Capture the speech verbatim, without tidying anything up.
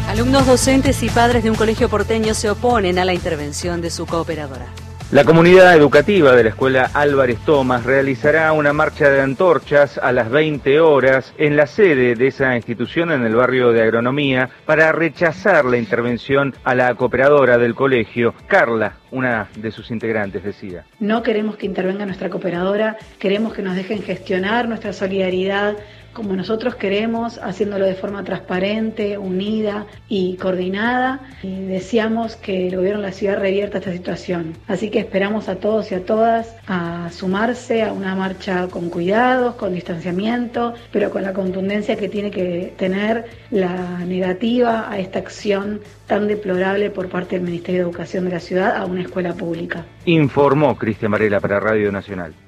Alumnos, docentes y padres de un colegio porteño se oponen a la intervención de su cooperadora. La comunidad educativa de la escuela Álvarez Thomas realizará una marcha de antorchas a las veinte horas en la sede de esa institución en el barrio de Agronomía para rechazar la intervención a la cooperadora del colegio. Carla, una de sus integrantes, decía: no queremos que intervenga nuestra cooperadora, queremos que nos dejen gestionar nuestra solidaridad como nosotros queremos, haciéndolo de forma transparente, unida y coordinada. Y deseamos que el gobierno de la ciudad revierta esta situación. Así que esperamos a todos y a todas a sumarse a una marcha con cuidados, con distanciamiento, pero con la contundencia que tiene que tener la negativa a esta acción tan deplorable por parte del Ministerio de Educación de la ciudad a una escuela pública. Informó Cristian Varela para Radio Nacional.